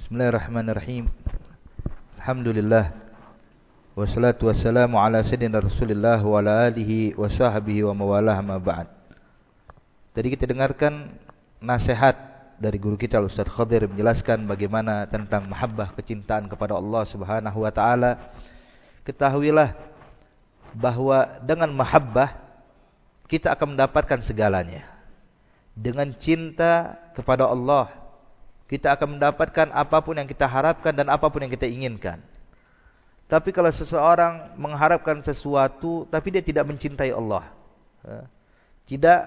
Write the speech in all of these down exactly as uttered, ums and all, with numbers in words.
Bismillahirrahmanirrahim. Alhamdulillah. Wassalatu wassalamu ala sayyidina Rasulillah wa ala alihi wa sahbihi wa mawalah ma ba'd. Tadi kita dengarkan nasihat dari guru kita Ustaz Khadir menjelaskan bagaimana tentang mahabbah, kecintaan kepada Allah Subhanahu wa taala. Ketahuilah bahwa dengan mahabbah kita akan mendapatkan segalanya. Dengan cinta kepada Allah kita akan mendapatkan apapun yang kita harapkan dan apapun yang kita inginkan. Tapi kalau seseorang mengharapkan sesuatu tapi dia tidak mencintai Allah, tidak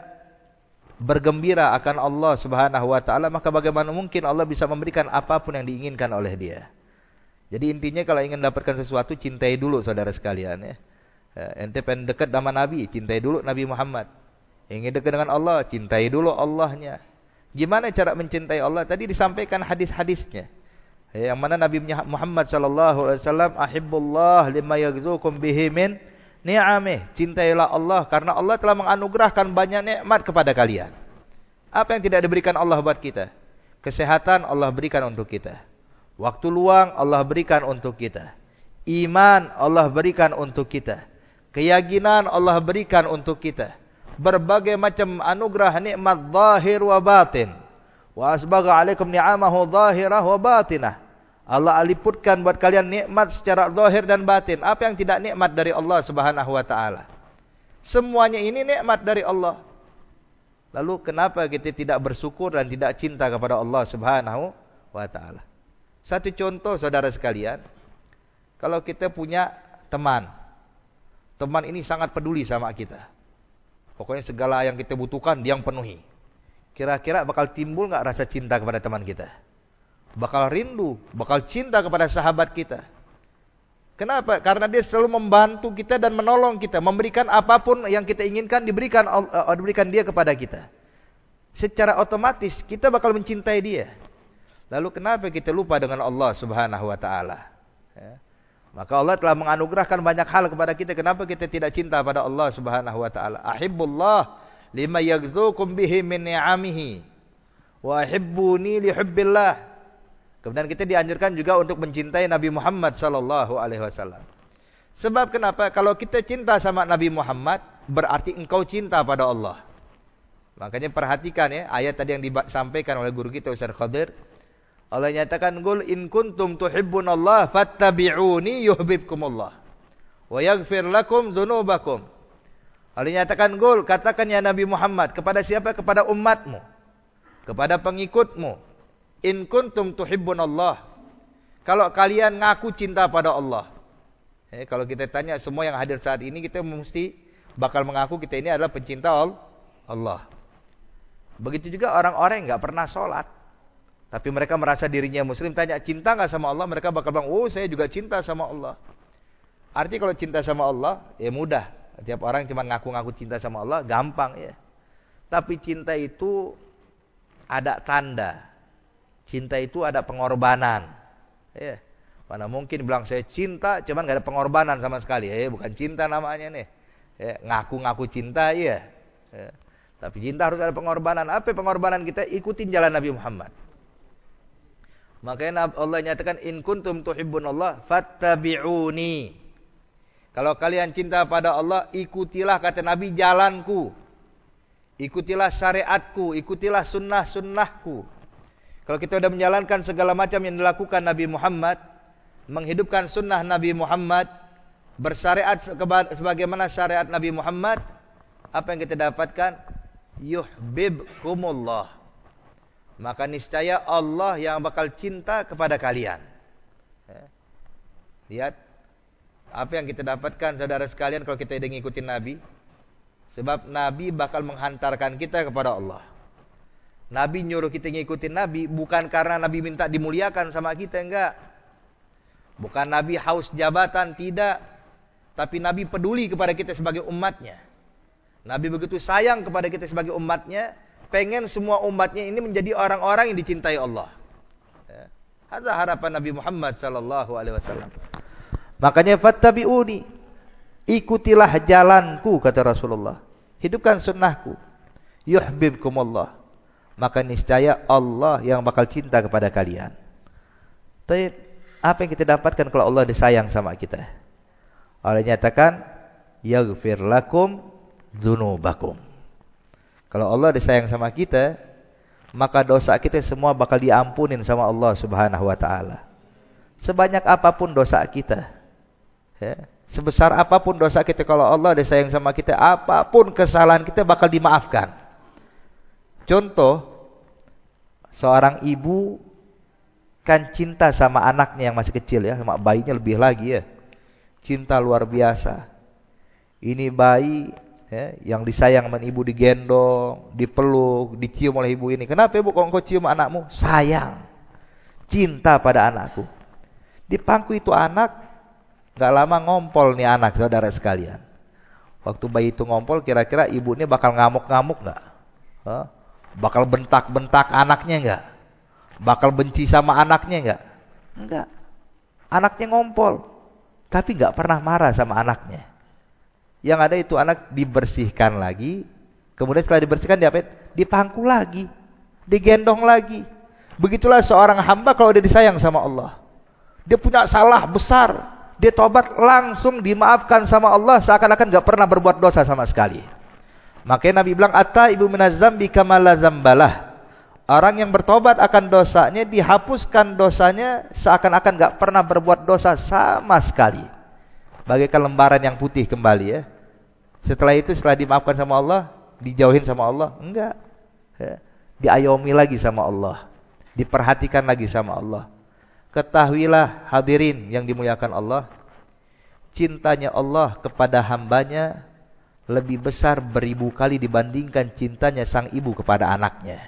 bergembira akan Allah Subhanahu wa taala, maka bagaimana mungkin Allah bisa memberikan apapun yang diinginkan oleh dia? Jadi intinya kalau ingin mendapatkan sesuatu, cintai dulu saudara sekalian ya. Ente pengen dekat sama Nabi, cintai dulu Nabi Muhammad. Ingin dekat dengan Allah, cintai dulu Allahnya. Gimana cara mencintai Allah? Tadi disampaikan hadis-hadisnya. Yang mana Nabi Muhammad sallallahu alaihi wasallam, ahibbullah lima yaghzukum bihi min ni'amih. Cintailah Allah karena Allah telah menganugerahkan banyak nikmat kepada kalian. Apa yang tidak diberikan Allah buat kita? Kesehatan Allah berikan untuk kita. Waktu luang Allah berikan untuk kita. Iman Allah berikan untuk kita. Keyakinan Allah berikan untuk kita. Berbagai macam anugerah nikmat zahir wa batin. Wa asbagha alaikum ni'amahu zahirah wa batinah. Allah aliputkan buat kalian nikmat secara zahir dan batin. Apa yang tidak nikmat dari Allah Subhanahu wa taala? Semuanya ini nikmat dari Allah. Lalu kenapa kita tidak bersyukur dan tidak cinta kepada Allah Subhanahu wa taala? Satu contoh saudara sekalian, kalau kita punya teman. Teman ini sangat peduli sama kita. Pokoknya segala yang kita butuhkan dia yang penuhi. Kira-kira bakal timbul enggak rasa cinta kepada teman kita? Bakal rindu, bakal cinta kepada sahabat kita. Kenapa? Karena dia selalu membantu kita dan menolong kita, memberikan apapun yang kita inginkan diberikan uh, diberikan dia kepada kita. Secara otomatis kita bakal mencintai dia. Lalu kenapa kita lupa dengan Allah Subhanahu wa taala? Ya. Maka Allah telah menganugerahkan banyak hal kepada kita. Kenapa kita tidak cinta pada Allah Subhanahu wa taala? Ahibbullah lima yaghzukum bihi min ni'amihi wa ahibbuni li hubbillah. Kemudian kita dianjurkan juga untuk mencintai Nabi Muhammad sallallahu alaihi wasallam. Sebab kenapa? Kalau kita cinta sama Nabi Muhammad, berarti engkau cinta pada Allah. Makanya perhatikan ya, ayat tadi yang disampaikan oleh guru kita Ustaz Khadir. Allah nyatakan, "Qul in kuntum tuhibbunallah fattabi'uni yuhibbukumullah wa yaghfir lakum dzunubakum." Allah nyatakan, "Qul," katakan ya Nabi Muhammad, kepada siapa? Kepada umatmu, kepada pengikutmu. In kuntum tuhibbunallah. Kalau kalian ngaku cinta pada Allah. Eh, kalau kita tanya semua yang hadir saat ini, kita mesti bakal mengaku kita ini adalah pencinta Allah. Begitu juga orang-orang yang enggak pernah sholat, tapi mereka merasa dirinya muslim, tanya cinta enggak sama Allah, mereka bakal bilang, "Oh, saya juga cinta sama Allah." Artinya kalau cinta sama Allah, ya mudah. Tiap orang cuma ngaku-ngaku cinta sama Allah, gampang ya. Tapi cinta itu ada tanda. Cinta itu ada pengorbanan. Ya. Mana mungkin bilang saya cinta, cuman enggak ada pengorbanan sama sekali. Ya, bukan cinta namanya nih. Ya, ngaku-ngaku cinta ya. Ya. Tapi cinta harus ada pengorbanan. Apa pengorbanan kita? Ikutin jalan Nabi Muhammad. Makanya Allah nyatakan, in kuntum tuhibbunallah fattabi'uni. Kalau kalian cinta pada Allah, ikutilah kata Nabi jalanku. Ikutilah syariatku, ikutilah sunnah-sunnahku. Kalau kita sudah menjalankan segala macam yang dilakukan Nabi Muhammad, menghidupkan sunnah Nabi Muhammad, bersyariat sebagaimana syariat Nabi Muhammad, apa yang kita dapatkan? Yuhibbukumullah. Maka niscaya Allah yang bakal cinta kepada kalian. Lihat apa yang kita dapatkan saudara sekalian kalau kita ingin ikutin Nabi. Sebab Nabi bakal menghantarkan kita kepada Allah. Nabi nyuruh kita ngikutin Nabi bukan karena Nabi minta dimuliakan sama kita, enggak. Bukan Nabi haus jabatan, tidak. Tapi Nabi peduli kepada kita sebagai umatnya. Nabi begitu sayang kepada kita sebagai umatnya, pengen semua umatnya ini menjadi orang-orang yang dicintai Allah. Ya. Hadza harapan Nabi Muhammad sallallahu alaihi wasallam. Makanya fattabi'uni. Ikutilah jalanku kata Rasulullah. Hidupkan sunnahku. Yuhibbukumullah. Maka niscaya Allah yang bakal cinta kepada kalian. Tapi apa yang kita dapatkan kalau Allah disayang sama kita? Allah nyatakan, yaghfir lakum dzunubakum. Kalau Allah disayang sama kita, maka dosa kita semua bakal diampunin sama Allah Subhanahu wa taala. Sebanyak apapun dosa kita, ya, sebesar apapun dosa kita, kalau Allah disayang sama kita, apapun kesalahan kita bakal dimaafkan. Contoh, seorang ibu kan cinta sama anaknya yang masih kecil, ya, sama bayinya lebih lagi, ya. Cinta luar biasa. Ini bayi, ya, yang disayang sama ibu, digendong, dipeluk, dicium oleh ibu ini. Kenapa ibu kok engkau cium anakmu? Sayang, cinta pada anakku. Di pangku itu anak, gak lama ngompol nih anak, saudara sekalian. Waktu bayi itu ngompol, kira-kira ibunya bakal ngamuk-ngamuk gak? Huh? Bakal bentak-bentak anaknya gak? Bakal benci sama anaknya gak? Enggak. Anaknya ngompol, tapi gak pernah marah sama anaknya. Yang ada itu anak dibersihkan lagi, kemudian setelah dibersihkan diapain? Dipangku lagi, digendong lagi. Begitulah seorang hamba kalau dia disayang sama Allah. Dia punya salah besar, dia tobat, langsung dimaafkan sama Allah, seakan-akan gak pernah berbuat dosa sama sekali. Makanya Nabi bilang, at-taibu minaz zambi kama la zambalah. Orang yang bertobat akan dosanya, dihapuskan dosanya, seakan-akan gak pernah berbuat dosa sama sekali. Bagaikan lembaran yang putih kembali, ya. Setelah itu, setelah dimaafkan sama Allah, dijauhin sama Allah? Enggak, ya. Diayomi lagi sama Allah, diperhatikan lagi sama Allah. Ketahuilah hadirin yang dimuliakan Allah, cintanya Allah kepada hambanya lebih besar beribu kali dibandingkan cintanya sang ibu kepada anaknya.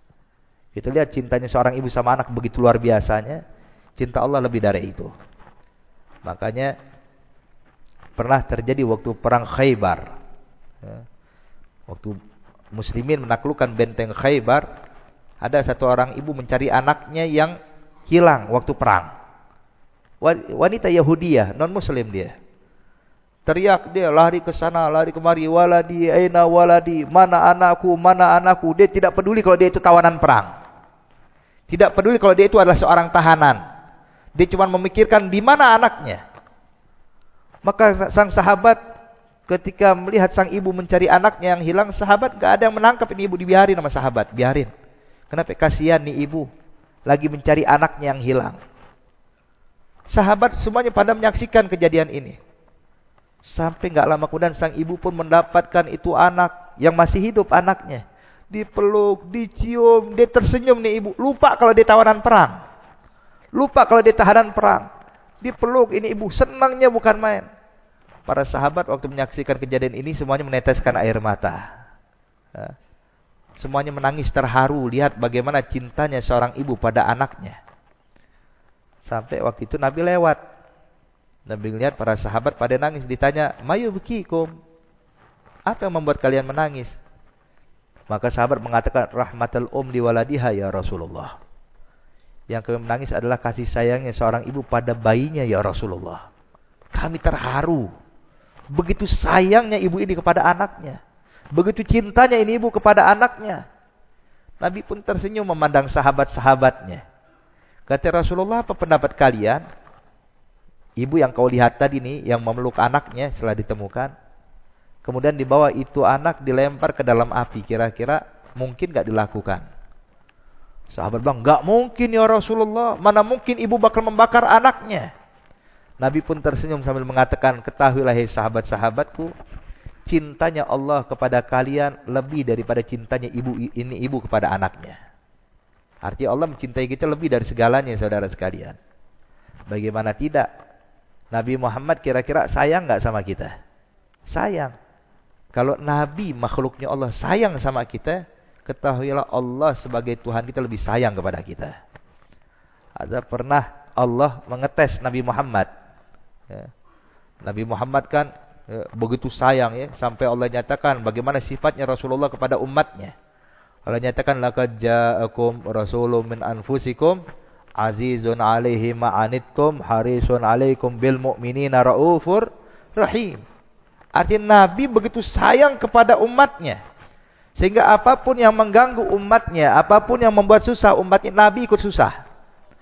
Kita lihat cintanya seorang ibu sama anak begitu luar biasanya, cinta Allah lebih dari itu. Makanya pernah terjadi waktu perang Khaybar, ya, waktu muslimin menaklukkan benteng Khaybar, ada satu orang ibu mencari anaknya yang hilang waktu perang. Wanita Yahudiyah, non muslim dia. Teriak dia, lari ke sana, lari kemari, waladi, aina waladi, mana anakku, mana anakku. Dia tidak peduli kalau dia itu tawanan perang. Tidak peduli kalau dia itu adalah seorang tahanan. Dia cuma memikirkan di mana anaknya. Maka sang sahabat ketika melihat sang ibu mencari anaknya yang hilang, sahabat gak ada yang menangkap ini ibu, dibiarin sama sahabat, biarin. Kenapa? Kasihan nih ibu lagi mencari anaknya yang hilang. Sahabat semuanya pada menyaksikan kejadian ini. Sampai gak lama kemudian sang ibu pun mendapatkan itu anak yang masih hidup, anaknya. Dipeluk, dicium, dia tersenyum nih ibu. Lupa kalau dia tawanan perang. Lupa kalau dia tahanan perang. Dipeluk ini ibu, senangnya bukan main. Para sahabat waktu menyaksikan kejadian ini semuanya meneteskan air mata. Ya. Semuanya menangis terharu lihat bagaimana cintanya seorang ibu pada anaknya. Sampai waktu itu Nabi lewat. Nabi melihat para sahabat pada nangis, ditanya, "Mayu bikikum?" Apa yang membuat kalian menangis? Maka sahabat mengatakan, "Rahmatul um li waladiha ya Rasulullah." Yang kami menangis adalah kasih sayangnya seorang ibu pada bayinya ya Rasulullah. Kami terharu. Begitu sayangnya ibu ini kepada anaknya. Begitu cintanya ini ibu kepada anaknya. Nabi pun tersenyum memandang sahabat-sahabatnya. Kata Rasulullah, apa pendapat kalian? Ibu yang kau lihat tadi nih, yang memeluk anaknya setelah ditemukan. Kemudian dibawa itu anak dilempar ke dalam api. Kira-kira mungkin gak dilakukan? Sahabat bilang, gak mungkin ya Rasulullah. Mana mungkin ibu bakal membakar anaknya? Nabi pun tersenyum sambil mengatakan, ketahuilah hai sahabat-sahabatku, cintanya Allah kepada kalian lebih daripada cintanya ibu ini ibu kepada anaknya. Artinya Allah mencintai kita lebih dari segalanya, saudara sekalian. Bagaimana tidak? Nabi Muhammad kira-kira sayang gak sama kita? Sayang. Kalau Nabi makhluknya Allah sayang sama kita, ketahuilah Allah sebagai Tuhan kita lebih sayang kepada kita. Ada pernah Allah mengetes Nabi Muhammad. Ya. Nabi Muhammad kan ya, begitu sayang ya, sampai Allah nyatakan bagaimana sifatnya Rasulullah kepada umatnya. Allah nyatakan, laqad ja'akum rasulun min anfusikum azizun 'alaihi ma 'anittum harisun 'alaikum bil mu'minina raufur rahim. Artinya Nabi begitu sayang kepada umatnya, sehingga apapun yang mengganggu umatnya, apapun yang membuat susah umatnya, Nabi ikut susah.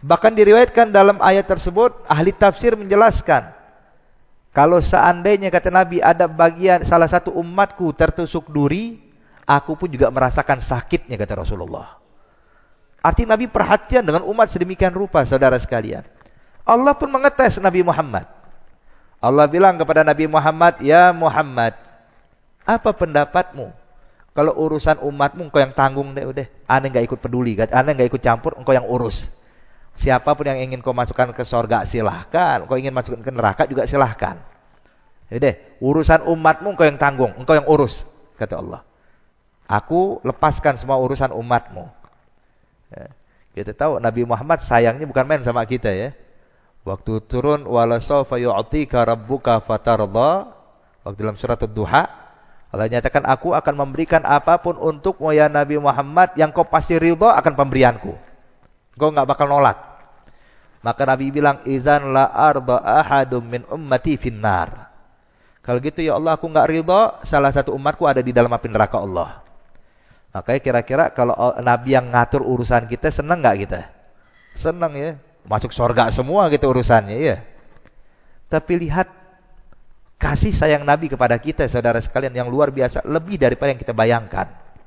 Bahkan diriwayatkan dalam ayat tersebut, ahli tafsir menjelaskan, kalau seandainya kata Nabi ada bagian salah satu umatku tertusuk duri, aku pun juga merasakan sakitnya kata Rasulullah. Arti Nabi perhatian dengan umat sedemikian rupa, saudara sekalian. Allah pun mengetes Nabi Muhammad. Allah bilang kepada Nabi Muhammad, ya Muhammad, apa pendapatmu? Kalau urusan umatmu engkau yang tanggung deh, udah. Aneh enggak ikut peduli, aneh enggak ikut campur, engkau yang urus. Siapapun yang ingin kau masukkan ke sorga silahkan, kau ingin masukkan ke neraka juga silahkan. Jadi urusan umatmu engkau yang tanggung, engkau yang urus, kata Allah. Aku lepaskan semua urusan umatmu. Ya. Kita tahu Nabi Muhammad sayangnya bukan main sama kita ya. Waktu turun wala sawfa yu'tika rabbuka fatarda, waktu dalam surat Ad-Duha, Allah nyatakan aku akan memberikan apapun untukmu ya Nabi Muhammad yang kau pasti ridha akan pemberianku. Kau enggak bakal nolak. Maka Nabi bilang, izan la arda ahadum min ummati finnar. Kalau gitu ya Allah, aku enggak ridha salah satu umatku ada di dalam api neraka Allah. Makanya kira-kira kalau Nabi yang ngatur urusan kita, senang enggak kita? Senang ya. Masuk surga semua gitu urusannya ya. Tapi lihat kasih sayang Nabi kepada kita, saudara sekalian, yang luar biasa, lebih daripada yang kita bayangkan.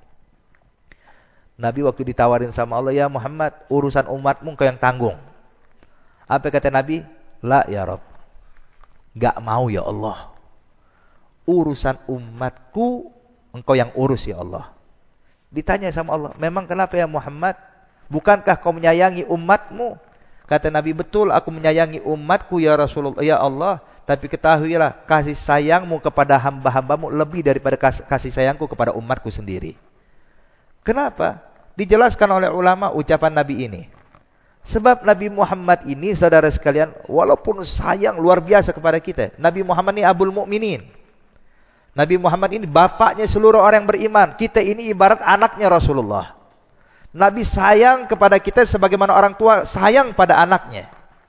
Nabi waktu ditawarin sama Allah, ya Muhammad, urusan umatmu engkau yang tanggung. Apa kata Nabi? La ya Rabb, gak mau ya Allah. Urusan umatku engkau yang urus ya Allah. Ditanya sama Allah, memang kenapa ya Muhammad? Bukankah kau menyayangi umatmu? Kata Nabi, betul aku menyayangi umatku ya Rasulullah, ya Allah. Tapi ketahuilah, kasih sayangmu kepada hamba-hambamu lebih daripada kasih sayangku kepada umatku sendiri. Kenapa? Dijelaskan oleh ulama ucapan Nabi ini. Sebab Nabi Muhammad ini, saudara sekalian, walaupun sayang luar biasa kepada kita. Nabi Muhammad ini Abul Mukminin. Nabi Muhammad ini bapaknya seluruh orang yang beriman. Kita ini ibarat anaknya Rasulullah. Nabi sayang kepada kita sebagaimana orang tua sayang pada anaknya.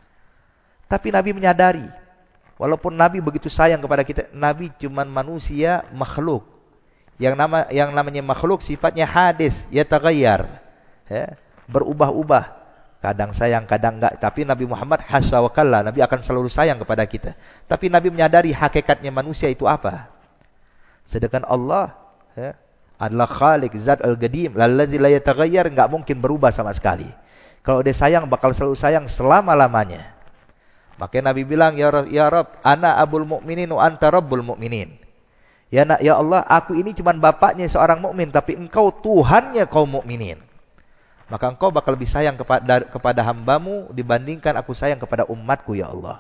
Tapi Nabi menyadari, walaupun Nabi begitu sayang kepada kita, Nabi cuma manusia makhluk. Yang nama yang namanya makhluk sifatnya hadis, yataghayyar. Ya, berubah-ubah. Kadang sayang, kadang enggak. Tapi Nabi Muhammad hasya wa kalla, Nabi akan selalu sayang kepada kita. Tapi Nabi menyadari hakikatnya manusia itu apa. Sedangkan Allah ya, adalah Khalik, Zat Al-Qadim, Allazi la yataghayyar, enggak mungkin berubah sama sekali. Kalau dia sayang, bakal selalu sayang selama-lamanya. Makanya Nabi bilang, ya Rabb, ya Rabb, ana abul mu'minin wa anta rabbul mu'minin. Ya, ya Allah, aku ini cuma bapaknya seorang mukmin, tapi engkau Tuhannya kaum mukminin. Maka engkau bakal lebih sayang kepada, kepada hambamu dibandingkan aku sayang kepada umatku ya Allah.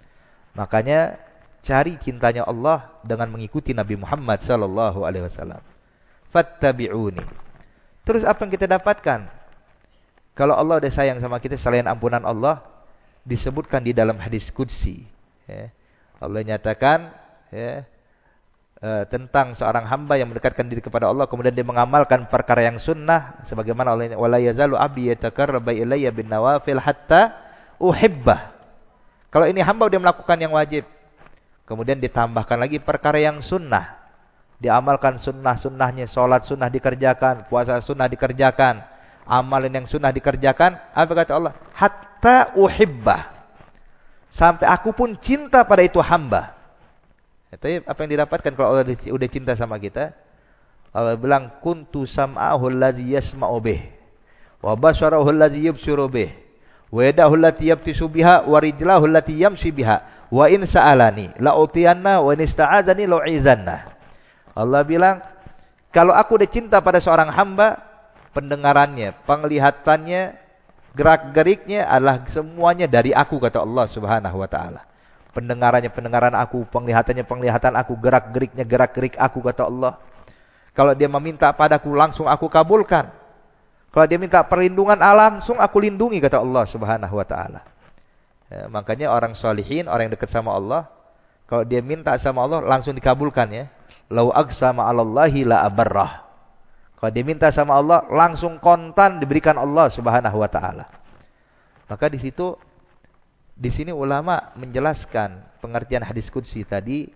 Makanya cari cintanya Allah dengan mengikuti Nabi Muhammad sallallahu alaihi wasallam. Fattabi'uni. Terus apa yang kita dapatkan? Kalau Allah udah sayang sama kita, selain ampunan Allah disebutkan di dalam hadis qudsi. Ya. Allah nyatakan ya, Uh, tentang seorang hamba yang mendekatkan diri kepada Allah, kemudian dia mengamalkan perkara yang sunnah, sebagaimana Allah, wala yazalu abdi yataqarrabu ilayya bin nawafil hatta uhibbah. Kalau ini hamba dia melakukan yang wajib, kemudian ditambahkan lagi perkara yang sunnah, diamalkan sunnah-sunnahnya, sholat sunnah dikerjakan, puasa sunnah dikerjakan, amalan yang sunnah dikerjakan. Apa kata Allah? Hatta uhibbah, sampai aku pun cinta pada itu hamba. Tapi apa yang didapatkan kalau Allah sudah cinta sama kita? Allah bilang, kuntu sam'ahu allazi yasma'u bih, wa basarahu allazi yubsiru bih, wa yadahu allati yabtisu biha, wa rijlahu allati yamshi biha, wa in sa'alani la utiyanna, wa in ista'azani la u'izanna. Allah bilang, kalau aku udah cinta pada seorang hamba, pendengarannya, penglihatannya, gerak-geriknya adalah semuanya dari aku, kata Allah Subhanahu wa taala. Pendengarannya pendengaran aku, penglihatannya penglihatan aku, gerak-geriknya gerak-gerik aku, kata Allah. Kalau dia meminta padaku, langsung aku kabulkan. Kalau dia minta perlindungan, langsung aku lindungi, kata Allah Subhanahu wa taala. Ya, makanya orang solihin, orang yang dekat sama Allah, kalau dia minta sama Allah langsung dikabulkan ya. Lau aqsama 'alallahi la abarrah. Kalau dia minta sama Allah langsung kontan diberikan Allah Subhanahu wa taala. Maka di situ Di sini ulama menjelaskan pengertian hadis qudsi tadi.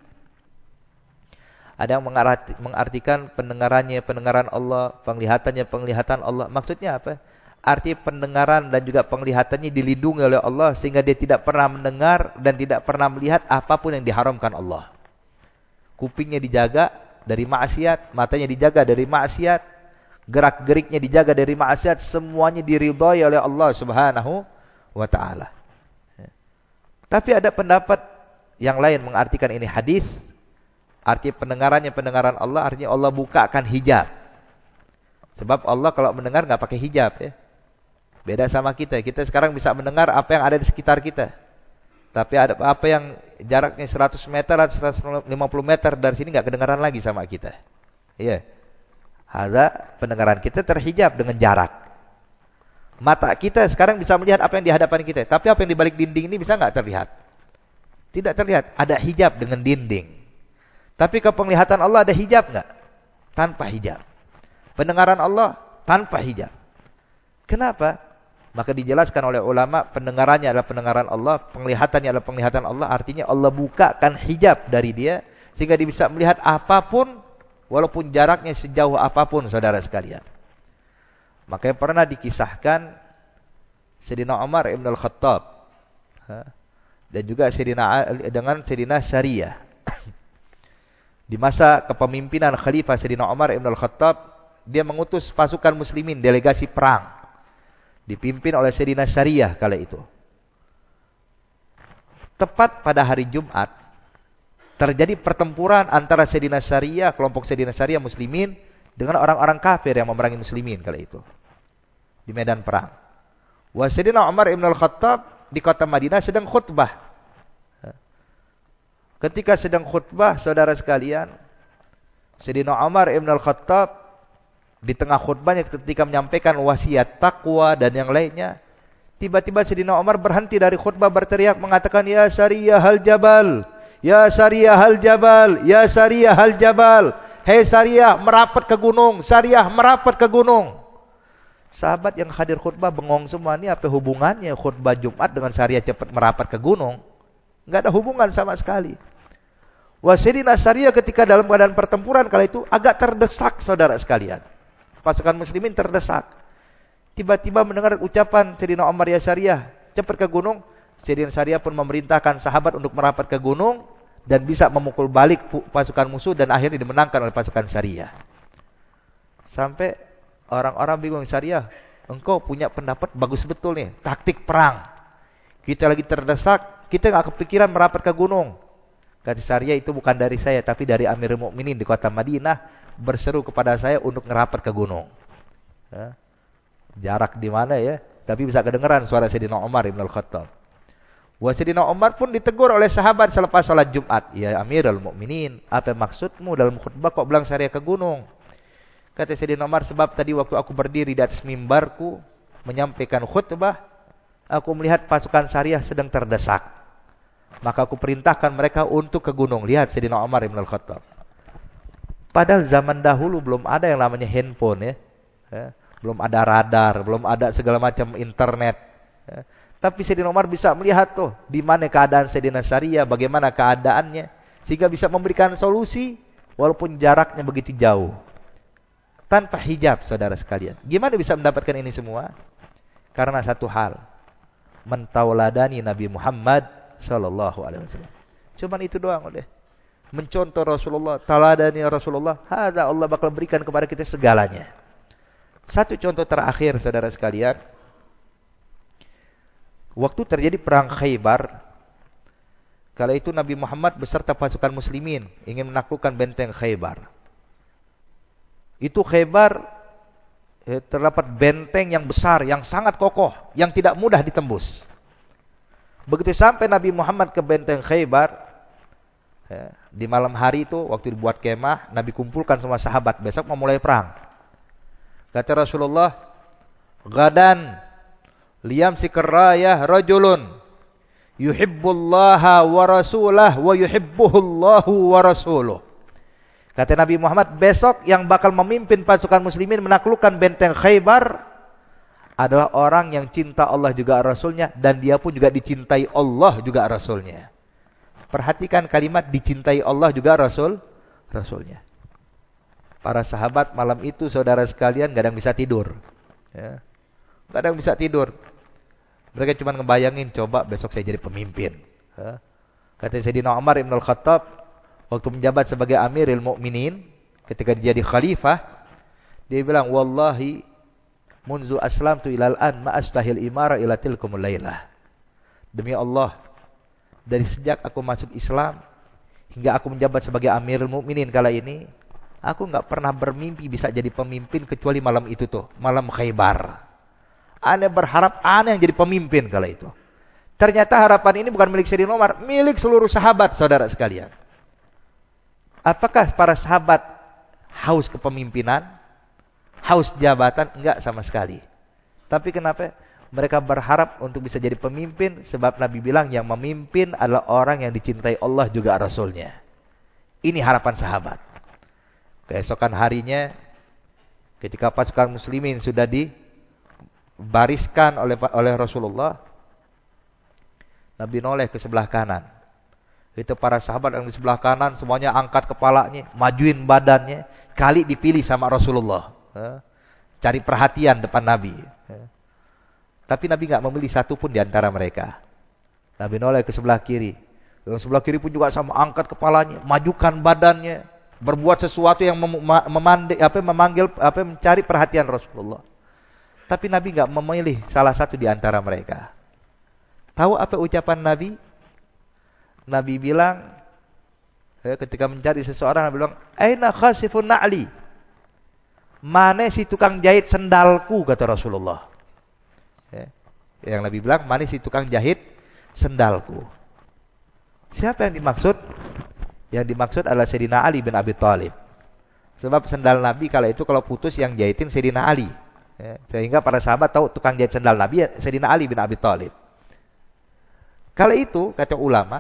Ada yang mengartikan pendengarannya pendengaran Allah, penglihatannya penglihatan Allah. Maksudnya apa? arti pendengaran dan juga penglihatannya dilindungi oleh Allah sehingga dia tidak pernah mendengar dan tidak pernah melihat apapun yang diharamkan Allah. Kupingnya dijaga dari maksiat, matanya dijaga dari maksiat, gerak-geriknya dijaga dari maksiat, semuanya diridhai oleh Allah Subhanahu wa taala. Tapi ada pendapat yang lain mengartikan ini hadis, arti pendengarannya pendengaran Allah, artinya Allah bukakan hijab. Sebab Allah kalau mendengar enggak pakai hijab ya. Beda sama kita. Kita sekarang bisa mendengar apa yang ada di sekitar kita. Tapi ada apa yang jaraknya seratus meter atau seratus lima puluh meter dari sini enggak kedengaran lagi sama kita. Iya. Ada pendengaran kita terhijab dengan jarak. Mata kita sekarang bisa melihat apa yang di hadapan kita. Tapi apa yang di balik dinding ini bisa enggak terlihat? Tidak terlihat. Ada hijab dengan dinding. Tapi ke penglihatan Allah ada hijab enggak? Tanpa hijab. Pendengaran Allah tanpa hijab. Kenapa? Maka dijelaskan oleh ulama, pendengarannya adalah pendengaran Allah, penglihatannya adalah penglihatan Allah, artinya Allah bukakan hijab dari dia sehingga dia bisa melihat apapun walaupun jaraknya sejauh apapun, saudara sekalian. Makanya pernah dikisahkan Sayyidina Umar Ibn Al-Khattab dan juga Sayyidina dengan Sayyidina Syariah. Di masa kepemimpinan Khalifah Sayyidina Umar Ibn Al-Khattab, dia mengutus pasukan muslimin, delegasi perang. Dipimpin oleh Sayyidina Syariah kala itu. Tepat pada hari Jumat, terjadi pertempuran antara Sayyidina Syariah, kelompok Sayyidina Syariah muslimin, dengan orang-orang kafir yang memerangi muslimin kala itu. Di medan perang. Wa Sayyidina Umar Ibn Al-Khattab di kota Madinah sedang khutbah. Ketika sedang khutbah, saudara sekalian, Sayyidina Umar Ibn Al-Khattab di tengah khutbahnya ketika menyampaikan wasiat takwa dan yang lainnya, tiba-tiba Sayyidina Umar berhenti dari khutbah berteriak mengatakan, "Ya Syariah hal jabal, ya Syariah hal jabal, ya Syariah hal jabal. Hei Syariah, merapat ke gunung, Syariah merapat ke gunung." Sahabat yang hadir khutbah bengong semua, ini apa hubungannya khutbah Jumat dengan Syariah cepat merapat ke gunung? Enggak ada hubungan sama sekali. Wah, Sayyidina Syariah ketika dalam keadaan pertempuran kala itu agak terdesak, saudara sekalian. Pasukan muslimin terdesak. Tiba-tiba mendengar ucapan Sayyidina Umar, "Ya Syariah, cepat ke gunung." Sayyidina Syariah pun memerintahkan sahabat untuk merapat ke gunung dan bisa memukul balik pasukan musuh dan akhirnya dimenangkan oleh pasukan Syariah. Sampai orang-orang bingung, "Syariah, engkau punya pendapat bagus betul nih, taktik perang. Kita lagi terdesak, kita enggak kepikiran merapat ke gunung." Kata Syariah, "Itu bukan dari saya, tapi dari Amirul Mukminin di kota Madinah berseru kepada saya untuk ngerapat ke gunung." Ya. Jarak di mana ya? Tapi bisa kedengaran suara Sayyidina Umar Ibn Al-Khattab. Wa Sayyidina Umar pun ditegur oleh sahabat selepas salat Jumat. "Ya Amirul Mukminin, apa maksudmu dalam khutbah kok bilang Syariah ke gunung?" Kata Sayyidina Umar, "Sebab tadi waktu aku berdiri di atas mimbarku menyampaikan khutbah, aku melihat pasukan Syariah sedang terdesak. Maka aku perintahkan mereka untuk ke gunung." Lihat Sayyidina Umar Ibn Al-Khattab. Padahal zaman dahulu belum ada yang namanya handphone ya. ya. Belum ada radar, belum ada segala macam internet. Ya. Tapi Sayyidina Umar bisa melihat tuh di mana keadaan Sayyidina Syariah, bagaimana keadaannya, sehingga bisa memberikan solusi walaupun jaraknya begitu jauh. Tanpa hijab, saudara sekalian. Gimana bisa mendapatkan ini semua? Karena satu hal, mentauladani Nabi Muhammad sallallahu alaihi wasallam. Cuman itu doang udah. Mencontoh Rasulullah, taladani Rasulullah, hadza Allah bakal berikan kepada kita segalanya. Satu contoh terakhir, saudara sekalian. Waktu terjadi perang Khaybar, kala itu Nabi Muhammad beserta pasukan muslimin ingin menaklukkan benteng Khaybar. Itu Khaybar eh, terdapat benteng yang besar, yang sangat kokoh, yang tidak mudah ditembus. Begitu sampai Nabi Muhammad ke benteng Khaybar, ya, di malam hari itu waktu dibuat kemah, Nabi kumpulkan semua sahabat, besok mau mulai perang. Kata Rasulullah, "Gadan liyamsikir rayah rajulun yuhibbullaha wa rasulah wa yuhibbuhullahu wa rasuluh." Kata Nabi Muhammad, besok yang bakal memimpin pasukan muslimin menaklukkan benteng Khaybar adalah orang yang cinta Allah juga Rasulnya, dan dia pun juga dicintai Allah juga Rasulnya. Perhatikan kalimat dicintai Allah juga Rasul, Rasulnya. Para sahabat malam itu, saudara sekalian, gak ada yang bisa tidur. Ya. Nggak ada yang bisa tidur. Mereka cuma ngebayangin, coba besok saya jadi pemimpin. Kata Sayyidina Umar Ibn Al-Khattab, waktu menjabat sebagai Amirul Mukminin, ketika dia jadi khalifah, dia bilang, wallahi, munzu aslamtu ilal an ma'astahil imara ila tilkumul laylah. Demi Allah, dari sejak aku masuk Islam, hingga aku menjabat sebagai Amirul Mukminin kala ini, aku nggak pernah bermimpi bisa jadi pemimpin kecuali malam itu tuh, malam Khaybar. Ana berharap ana yang jadi pemimpin kala itu. Ternyata harapan ini bukan milik Sayyidina Umar, milik seluruh sahabat, saudara sekalian. Apakah para sahabat haus kepemimpinan, haus jabatan? Enggak sama sekali. Tapi kenapa? Mereka berharap untuk bisa jadi pemimpin, sebab Nabi bilang yang memimpin adalah orang yang dicintai Allah juga Rasulnya. Ini harapan sahabat. Keesokan harinya, ketika pasukan muslimin sudah dibariskan oleh oleh Rasulullah, Nabi noleh ke sebelah kanan. Itu para sahabat yang di sebelah kanan semuanya angkat kepalanya, majuin badannya, kali dipilih sama Rasulullah. Cari perhatian depan Nabi. Tapi Nabi enggak memilih satu pun di antara mereka. Nabi noleh ke sebelah kiri. Yang sebelah kiri pun juga sama, angkat kepalanya, majukan badannya, berbuat sesuatu yang memandai, apa memanggil, apa mencari perhatian Rasulullah. Tapi Nabi enggak memilih salah satu di antara mereka. Tahu apa ucapan Nabi? Nabi bilang, ya, ketika mencari seseorang, Nabi bilang, "Aina khasifun na'li?" Mana si tukang jahit sendalku, kata Rasulullah. Ya. Yang Nabi bilang, mana si tukang jahit sendalku. Siapa yang dimaksud? Yang dimaksud adalah Sayyidina Ali bin Abi Thalib. Sebab sendal Nabi kala itu kalau putus yang jahitin Sayyidina Ali. Ya. Sehingga para sahabat tahu tukang jahit sendal Nabi ya Sayyidina Ali bin Abi Thalib. Kala itu, kata ulama,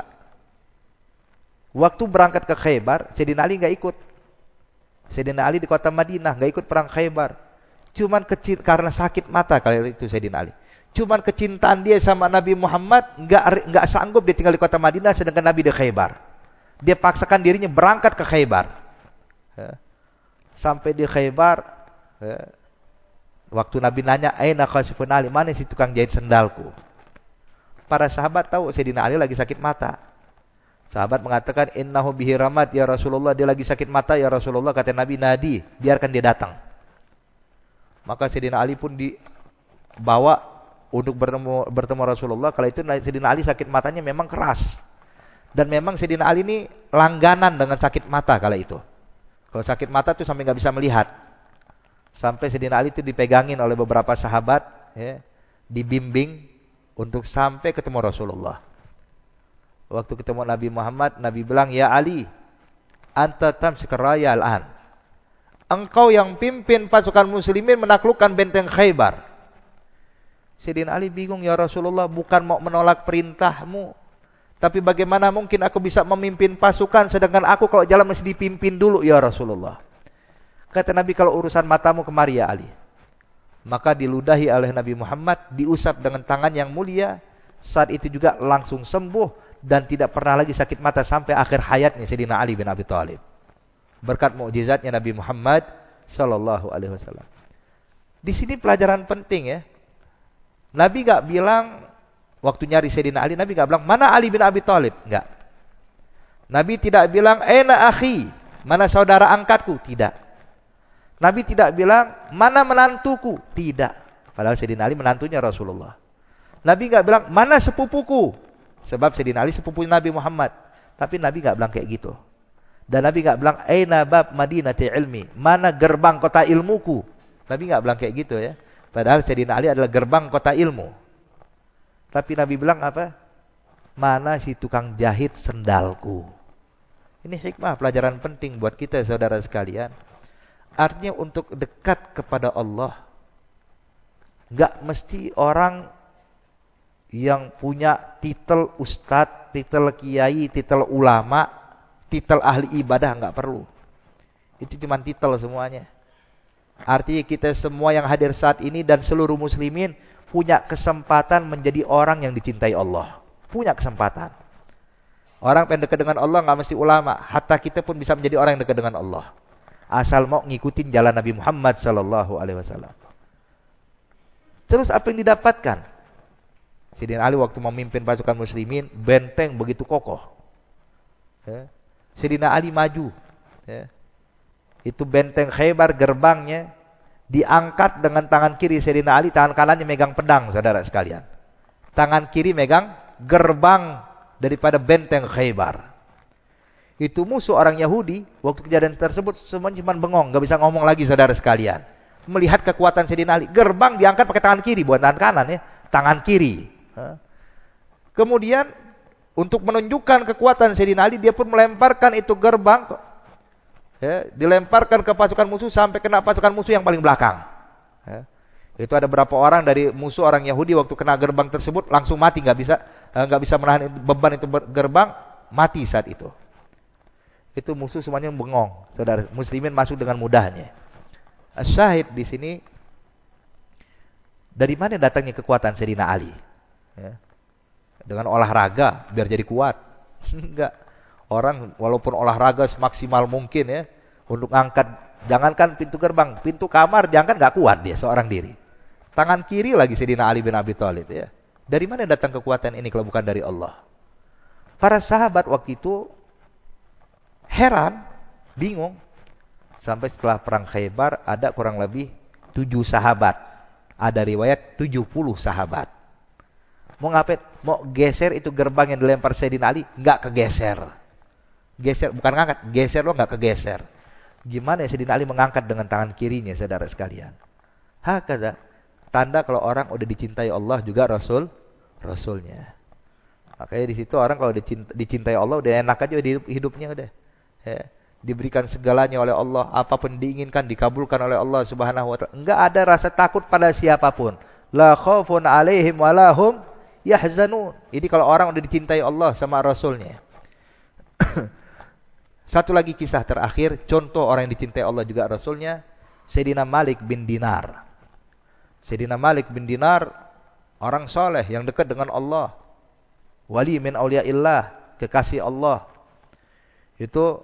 waktu berangkat ke Khaybar, Sayyidina Ali enggak ikut. Sayyidina Ali di kota Madinah enggak ikut perang Khaybar. Cuman kecil karena sakit mata kala itu Sayyidina Ali. Cuman kecintaan dia sama Nabi Muhammad enggak enggak sanggup dia tinggal di kota Madinah sedangkan Nabi di Khaybar. Dia paksakan dirinya berangkat ke Khaybar. Ya. Sampai di Khaybar, ya. Waktu Nabi nanya, "Aina khasifun Ali?" Mana si tukang jahit sendalku? Para sahabat tahu Sayyidina Ali lagi sakit mata. Sahabat mengatakan, "Innahu bihi ramat ya Rasulullah." Dia lagi sakit mata ya Rasulullah. Kata Nabi, "Nadi, biarkan dia datang." Maka Sayyidina Ali pun dibawa untuk bertemu bertemu Rasulullah. Kala itu Sayyidina Ali sakit matanya memang keras. Dan memang Sayyidina Ali ini langganan dengan sakit mata kala itu. Kalau sakit mata tuh sampai enggak bisa melihat. Sampai Sayyidina Ali itu dipegangin oleh beberapa sahabat, ya, dibimbing untuk sampai ketemu Rasulullah. Waktu ketemu Nabi Muhammad, Nabi bilang, "Ya Ali, anta tamsik raya al-an." Engkau yang pimpin pasukan muslimin menaklukkan benteng Khaybar. Sayyidina Ali bingung, "Ya Rasulullah, bukan mau menolak perintahmu, tapi bagaimana mungkin aku bisa memimpin pasukan sedangkan aku kalau jalan mesti dipimpin dulu ya Rasulullah." Kata Nabi, "Kalau urusan matamu kemari ya Ali." Maka diludahi oleh Nabi Muhammad, diusap dengan tangan yang mulia. Saat itu juga langsung sembuh dan tidak pernah lagi sakit mata sampai akhir hayatnya Sayyidina Ali bin Abi Thalib. Berkat mukjizatnya Nabi Muhammad sallallahu alaihi wasallam. Di sini pelajaran penting ya. Nabi enggak bilang waktu nyari Sayyidina Ali, Nabi enggak bilang, "Mana Ali bin Abi Thalib?" Enggak. Nabi tidak bilang, "Aina akhi?" Mana saudara angkatku? Tidak. Nabi tidak bilang, "Mana menantuku?" Tidak. Padahal Sayyidina Ali menantunya Rasulullah. Nabi enggak bilang, "Mana sepupuku?" Sebab Sayyidina Ali sepupu Nabi Muhammad. Tapi Nabi enggak bilang kayak gitu. Dan Nabi enggak bilang, "Aina bab madinati ilmi?" Mana gerbang kota ilmuku? Nabi enggak bilang kayak gitu ya. Padahal Sayyidina Ali adalah gerbang kota ilmu. Tapi Nabi bilang apa? "Mana si tukang jahit sendalku?" Ini hikmah, pelajaran penting buat kita saudara sekalian. Artinya untuk dekat kepada Allah, enggak mesti orang yang punya titel ustadz, titel kiai, titel ulama, titel ahli ibadah, enggak perlu. Itu cuma titel semuanya. Artinya kita semua yang hadir saat ini dan seluruh muslimin punya kesempatan menjadi orang yang dicintai Allah. Punya kesempatan. Orang yang dekat dengan Allah enggak mesti ulama. Hatta kita pun bisa menjadi orang yang dekat dengan Allah. Asal mau ngikutin jalan Nabi Muhammad sallallahu alaihi wasallam. Terus apa yang didapatkan? Sayyidina Ali waktu memimpin pasukan muslimin, benteng begitu kokoh. Ya. Sayyidina Ali maju. Ya. Itu benteng Khaybar, gerbangnya diangkat dengan tangan kiri Sayyidina Ali, tangan kanannya megang pedang, saudara sekalian. Tangan kiri megang gerbang daripada benteng Khaybar. Itu musuh orang Yahudi, waktu kejadian tersebut semuanya cuma bengong, gak bisa ngomong lagi, saudara sekalian. Melihat kekuatan Sayyidina Ali, gerbang diangkat pakai tangan kiri, bukan tangan kanan ya, tangan kiri. Kemudian untuk menunjukkan kekuatan Sayyidina Ali, dia pun melemparkan itu gerbang, ya, dilemparkan ke pasukan musuh sampai kena pasukan musuh yang paling belakang. Ya. Itu ada berapa orang dari musuh orang Yahudi waktu kena gerbang tersebut langsung mati, nggak bisa nggak bisa menahan beban itu gerbang, mati saat itu. Itu musuh semuanya bengong, saudara. Muslimin masuk dengan mudahnya. Syahid di sini, dari mana datangnya kekuatan Sayyidina Ali? Ya. Dengan olahraga biar jadi kuat? Enggak. Orang walaupun olahraga semaksimal mungkin ya, untuk angkat, jangankan pintu gerbang, pintu kamar diangkat nggak kuat dia seorang diri. Tangan kiri lagi Sayyidina Ali bin Abi Thalib ya. Dari mana datang kekuatan ini kalau bukan dari Allah? Para sahabat waktu itu heran, bingung. Sampai setelah perang Khaybar ada kurang lebih tujuh sahabat. Ada riwayat tujuh puluh sahabat. Mau ngapain? Mau geser itu gerbang yang dilempar Sayyidina Ali, enggak kegeser. Geser, bukan ngangkat, geser lo enggak kegeser. Gimana ya Sayyidina Ali mengangkat dengan tangan kirinya, saudara sekalian? Hakada, tanda kalau orang udah dicintai Allah juga Rasul, Rasulnya. Makanya di situ orang kalau dicintai Allah udah enak aja hidup, hidupnya udah. Ya, diberikan segalanya oleh Allah, apapun diinginkan dikabulkan oleh Allah Subhanahu wa taala. Enggak ada rasa takut pada siapapun. La khaufun 'alaihim wa la hum yahzanun. Ini kalau orang udah dicintai Allah sama Rasulnya. Satu lagi kisah terakhir, contoh orang yang dicintai Allah juga Rasulnya, Sayyidina Malik bin Dinar. Sayyidina Malik bin Dinar orang soleh yang dekat dengan Allah. Wali min auliyaillah, kekasih Allah. Itu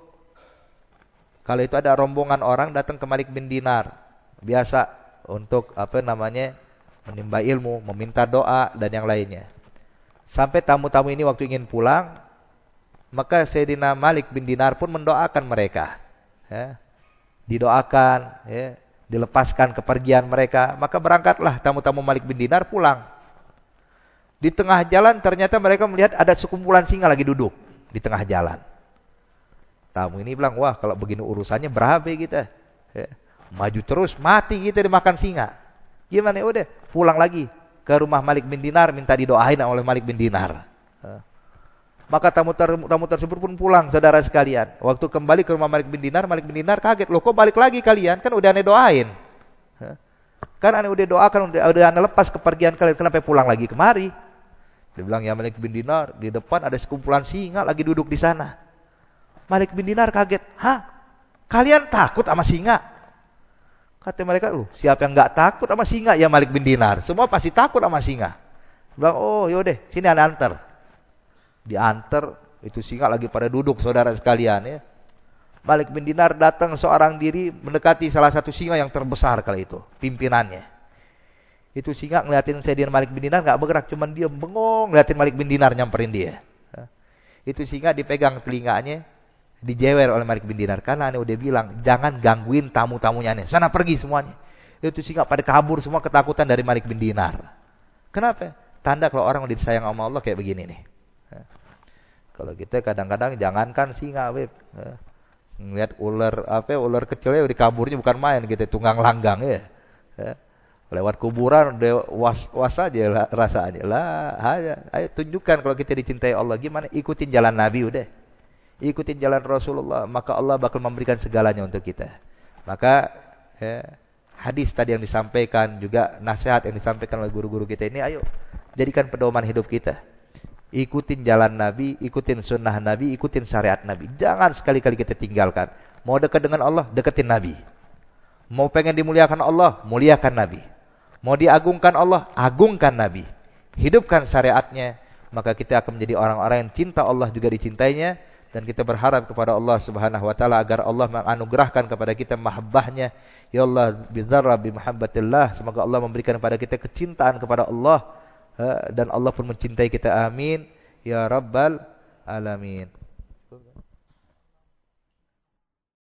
kalau itu ada rombongan orang datang ke Malik bin Dinar, biasa untuk apa namanya menimba ilmu, meminta doa dan yang lainnya. Sampai tamu-tamu ini waktu ingin pulang, maka Sayyidina Malik bin Dinar pun mendoakan mereka. Ya. Didoakan, ya, dilepaskan kepergian mereka, maka berangkatlah tamu-tamu Malik bin Dinar pulang. Di tengah jalan ternyata mereka melihat ada sekumpulan singa lagi duduk di tengah jalan. Tamu ini bilang, wah kalau begini urusannya berabe kita. Ya. Maju terus, mati kita dimakan singa. Gimana? Ya udah, pulang lagi ke rumah Malik bin Dinar, minta didoain oleh Malik bin Dinar. Ya. Maka tamu, ter, tamu tersebut pun pulang, saudara sekalian. Waktu kembali ke rumah Malik bin Dinar, Malik bin Dinar kaget. Loh kok balik lagi kalian? Kan udah aneh doain. Ya. Kan aneh udah doakan, udah, udah aneh lepas kepergian kalian. Kenapa pulang lagi kemari? Dia bilang, ya Malik bin Dinar, di depan ada sekumpulan singa lagi duduk di sana. Malik bin Dinar kaget. Hah? Kalian takut sama singa? Kata mereka, loh, siapa yang enggak takut sama singa? Ya Malik bin Dinar. Semua pasti takut sama singa. Bilang, oh yaudah, sini ada antar. Diantar, itu singa lagi pada duduk, saudara sekalian ya. Malik bin Dinar datang seorang diri mendekati salah satu singa yang terbesar kali itu, pimpinannya. Itu singa ngeliatin Sayyidina Malik bin Dinar enggak bergerak, cuman dia bengong ngeliatin Malik bin Dinar nyamperin dia. Itu singa dipegang telinganya, dijewer oleh Malik bin Dinar. Karena aneh udah bilang, jangan gangguin tamu-tamunya aneh. Sana pergi semuanya. Itu singa pada kabur semua ketakutan dari Malik bin Dinar. Kenapa? Tanda kalau orang udah disayang sama Allah kayak begini nih. Kalau kita kadang-kadang jangankan singa, web. Ngeliat ular apa ular kecilnya udah kaburnya bukan main gitu, tunggang langgang ya. Lewat kuburan udah was was aja rasanya. Lah, ayo, ayo tunjukkan kalau kita dicintai Allah gimana? Ikutin jalan Nabi udah. Ikutin jalan Rasulullah, maka Allah bakal memberikan segalanya untuk kita. Maka ya, hadis tadi yang disampaikan, juga nasihat yang disampaikan oleh guru-guru kita ini, ayo jadikan pedoman hidup kita. Ikutin jalan Nabi, ikutin sunnah Nabi, ikutin syariat Nabi. Jangan sekali-kali kita tinggalkan. Mau dekat dengan Allah, deketin Nabi. Mau pengen dimuliakan Allah, muliakan Nabi. Mau diagungkan Allah, agungkan Nabi. Hidupkan syariatnya, maka kita akan menjadi orang-orang yang cinta Allah juga dicintainya. dan kita berharap kepada Allah Subhanahu wa taala agar Allah menganugerahkan kepada kita mahabbahnya. Ya Allah, bidzarra bi mahabbatillah, semoga Allah memberikan kepada kita kecintaan kepada Allah dan Allah pun mencintai kita. Amin ya rabbal alamin.